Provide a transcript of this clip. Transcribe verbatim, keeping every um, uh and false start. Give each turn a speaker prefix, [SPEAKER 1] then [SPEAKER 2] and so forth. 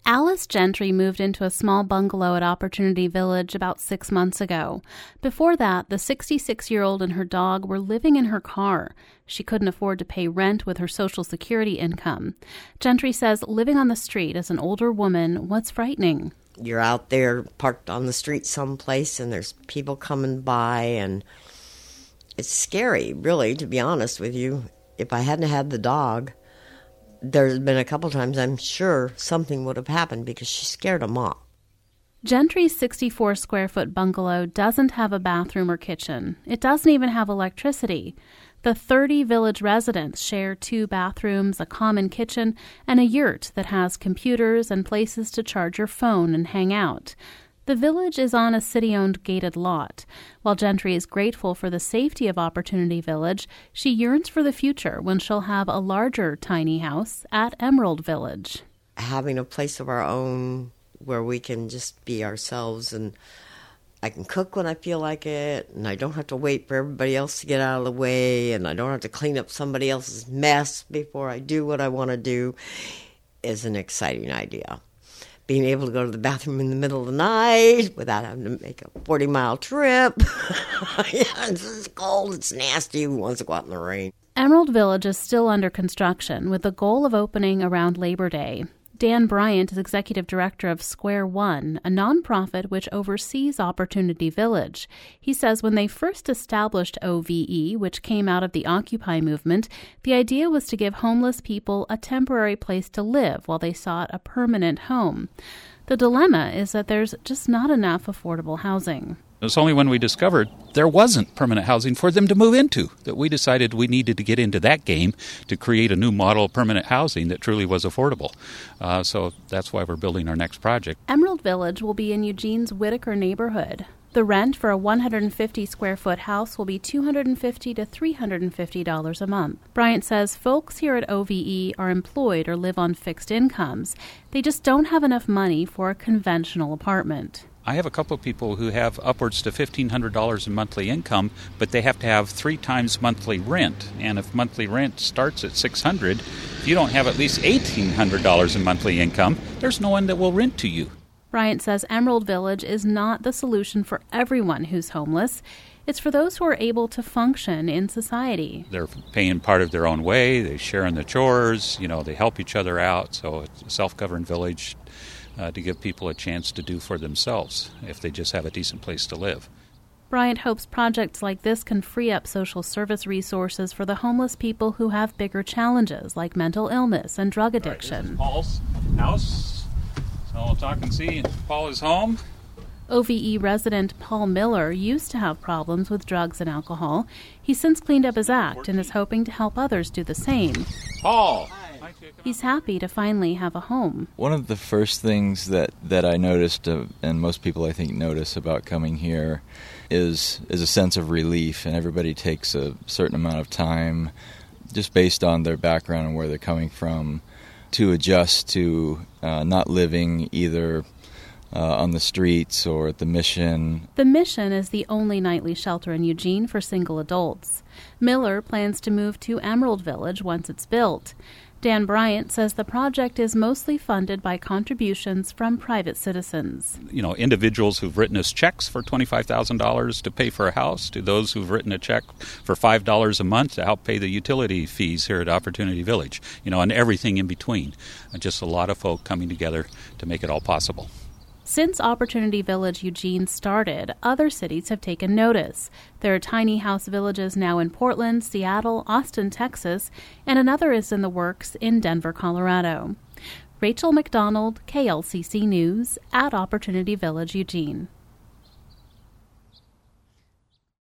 [SPEAKER 1] Alice Gentry moved into a small bungalow at Opportunity Village about six months ago. Before that, the sixty-six-year-old and her dog were living in her car. She couldn't afford to pay rent with her Social Security income. Gentry says living on the street as an older woman was frightening.
[SPEAKER 2] You're out there parked on the street someplace and there's people coming by, and it's scary, really, to be honest with you. If I hadn't had the dog, there's been a couple times I'm sure something would have happened because she scared them off.
[SPEAKER 1] Gentry's sixty-four square foot bungalow doesn't have a bathroom or kitchen. It doesn't even have electricity. The thirty village residents share two bathrooms, a common kitchen, and a yurt that has computers and places to charge your phone and hang out. The village is on a city-owned gated lot. While Gentry is grateful for the safety of Opportunity Village, she yearns for the future when she'll have a larger tiny house at Emerald Village.
[SPEAKER 2] Having a place of our own where we can just be ourselves, and I can cook when I feel like it, and I don't have to wait for everybody else to get out of the way, and I don't have to clean up somebody else's mess before I do what I want to do, is an exciting idea. Being able to go to the bathroom in the middle of the night without having to make a forty-mile trip. Yeah, it's cold, it's nasty, who wants to go out in the rain?
[SPEAKER 1] Emerald Village is still under construction with the goal of opening around Labor Day. Dan Bryant is executive director of Square One, a nonprofit which oversees Opportunity Village. He says when they first established O V E, which came out of the Occupy movement, the idea was to give homeless people a temporary place to live while they sought a permanent home. The dilemma is that there's just not enough affordable housing.
[SPEAKER 3] It's only when we discovered there wasn't permanent housing for them to move into that we decided we needed to get into that game to create a new model of permanent housing that truly was affordable. Uh, so that's why we're building our next project.
[SPEAKER 1] Emerald Village will be in Eugene's Whitaker neighborhood. The rent for a one hundred fifty square foot house will be two hundred fifty to three hundred fifty dollars a month. Bryant says folks here at O V E are employed or live on fixed incomes. They just don't have enough money for a conventional apartment.
[SPEAKER 3] I have a couple of people who have upwards to fifteen hundred dollars in monthly income, but they have to have three times monthly rent. And if monthly rent starts at six hundred dollars, if you don't have at least eighteen hundred dollars in monthly income, there's no one that will rent to you.
[SPEAKER 1] Bryant says Emerald Village is not the solution for everyone who's homeless. It's for those who are able to function in society.
[SPEAKER 3] They're paying part of their own way. They share in the chores. You know, they help each other out. So it's a self-governed village uh, to give people a chance to do for themselves if they just have a decent place to live.
[SPEAKER 1] Bryant hopes projects like this can free up social service resources for the homeless people who have bigger challenges like mental illness and drug addiction.
[SPEAKER 3] All right, this is Paul's house. So we'll talk and see. Paul is home.
[SPEAKER 1] O V E resident Paul Miller used to have problems with drugs and alcohol. He's since cleaned up his act and is hoping to help others do the same.
[SPEAKER 3] Paul!
[SPEAKER 1] He's happy to finally have a home.
[SPEAKER 4] One of the first things that, that I noticed, uh, and most people I think notice about coming here, is is a sense of relief, and everybody takes a certain amount of time, just based on their background and where they're coming from, to adjust to uh, not living either uh, on the streets or at the Mission.
[SPEAKER 1] The Mission is the only nightly shelter in Eugene for single adults. Miller plans to move to Emerald Village once it's built. Dan Bryant says the project is mostly funded by contributions from private citizens.
[SPEAKER 3] You know, individuals who've written us checks for twenty-five thousand dollars to pay for a house, to those who've written a check for five dollars a month to help pay the utility fees here at Opportunity Village, you know, and everything in between. Just a lot of folk coming together to make it all possible.
[SPEAKER 1] Since Opportunity Village Eugene started, other cities have taken notice. There are tiny house villages now in Portland, Seattle, Austin, Texas, and another is in the works in Denver, Colorado. Rachel McDonald, K L C C News, at Opportunity Village Eugene.